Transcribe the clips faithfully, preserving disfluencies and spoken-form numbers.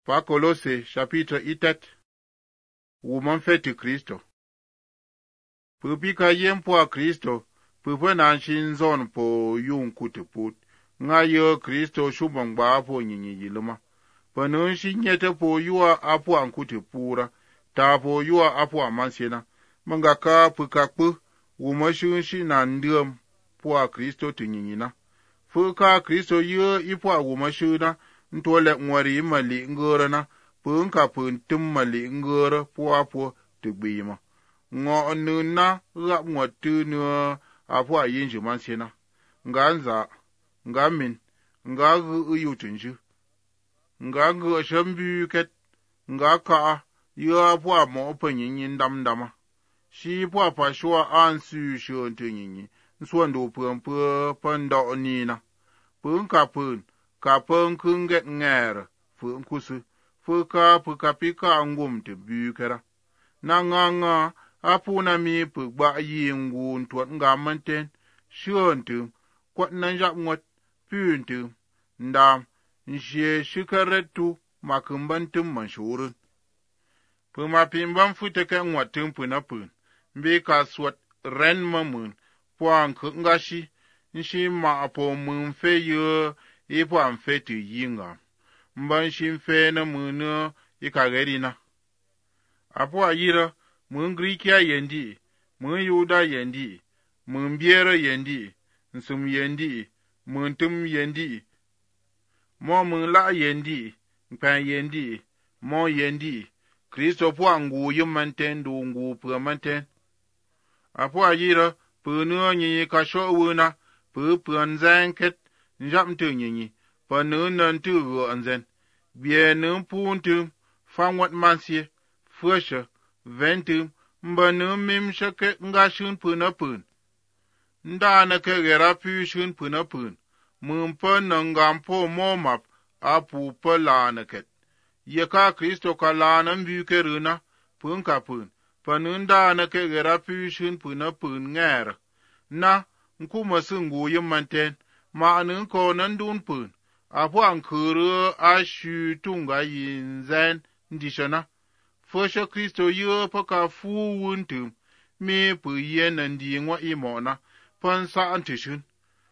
Pa Kolose chapitre itet. Woman feti Kristo. Pupika yempo a Kristo, pupe na shinzon po yung kutiput. Nga yo Kristo shubang ba apo nyinyi yiluma. Panun shinyete po yua apo an kutipura. Ta po yua apo amansena. Mangaka pukapu, wuma shunshi na ndiyam po a Kristo tinyina. Fuka Kristo yo ipo a wuma shuna. Ntole mwari imali ngora na. Pun ka pun timmali ngora po apo tigbima. Ngo nuna rap mwatu nua apo a yinji mansena. Nga nza, nga min, nga gu uyutunju. Nga gu shambu ket, nga ka yu apo a mo opa nyinyi ndam dama. Shi po a pashwa ansu shuntu nyinyi. Nswando pun pun panda nina. Pun ka pun, ka pun kunget ngere, pun kusu. Fuka puka pika ngum te bukera. Na nga nga, apu na mi pukba yi ngu ntuat nga manten, shuntu, kwat nanjak mwat, puntu, ndam, nshe shikaretu, makumbantum manshurun. Puma pimban futeke ngwatum puna pun, mbi ka swat ren mamun, puan kungashi, nshi ma apo mun fe yo, ipo am fe tu yinga. Mban shimfe na muna ikagerina. Apo ayira, mun Grikia yendi, mun Yuda yendi, mun Biera yendi, nsum yendi, mun tum yendi, mo mun la yendi, mpan yendi, mo yendi, Kristo po angu yumanten du ngu pramanten. Apo ayira, punu nyi kasho wuna, pu pran zanket, njamtu nyi, panu nantu ru anzen. Bie nung puntum, famwat mansye, freshe, ventum, mba nung mim shake nga shun puna pun. Nda na ke gera pu shun puna pun. Mumpa nangam po momap, apu pa la na ket. Yeka Kristo ka la na mbuke runa, pun ka pun. Panunda na ke gera pu shun puna pun ngere. Na, nkuma sungu yumanten, ma anung ko nandun pun. Apo an kuru ashu tunga yinzen ndishana. Fosha Kristo yo paka fu wuntum. Me pu yen ndi ngwa imona. Pansa antishun.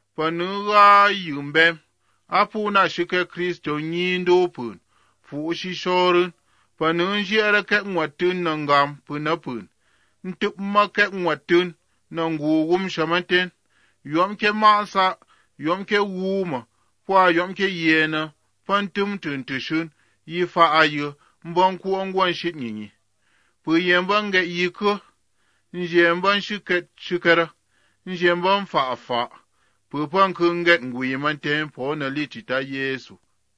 Panuga yumbem. Apo na shike Kristo nyindo pun. Fu shishorun. Panunji erake mwatun nangam punapun. Ntup make mwatun nangugum shamanten. Yomke masa, yomke wuma. Kwa yomke yena, pantum tuntishun, yi fa ayo, mbon ku ongwan shit nyinyi. Pu yemban ge yiko, njemban shiket shikara, njemban fa fa, pu pan kunget nguyimanten po na litita Yesu.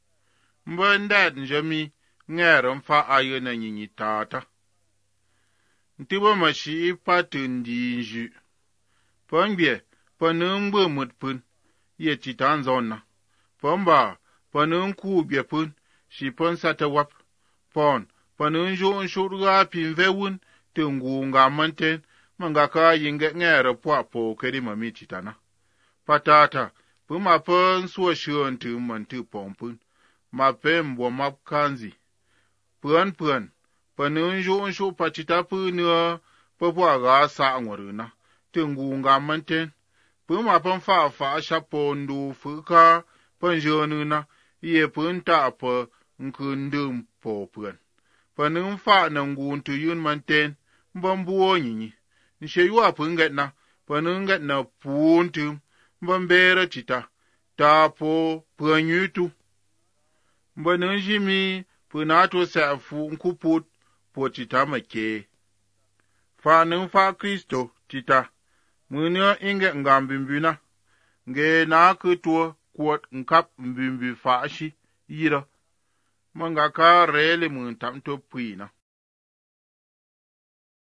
Mbon dad njami, ngeram fa ayo na nyinyi tata. Ntiba mashi patundi nju. Pangbe, panumbu mutpun, ye titan zona. Pamba, panun ku biepun, shi pon sata wap. Pon, panun jo nshurga pinvewun, tungu nga manten, mangaka yinge ngere po po keri mamiti tana. Patata, puma pon suwa shion tu mantu pompun, ma pembo map kanzi. Puan puan, panun jo nshu patita punua, popo aga sa angwaruna, tungu nga manten. Puma pon fa fa shapondu fuka, panjonu na, iye punta pa nkundum po puen. Panum fa na nguntu yun manten, mbambuo nyinyi. Nshe yua punget na, panunget na puntum, mbambera chita, ta po puanyutu. Mbanunjimi, punato safu nkuput, po chita make. Fa nung fa Kristo, chita, munyo inge ngambimbina, nge na kutua, kuot nkap mbimbi fa ashi, yira. Mangaka rele mun tamto puina.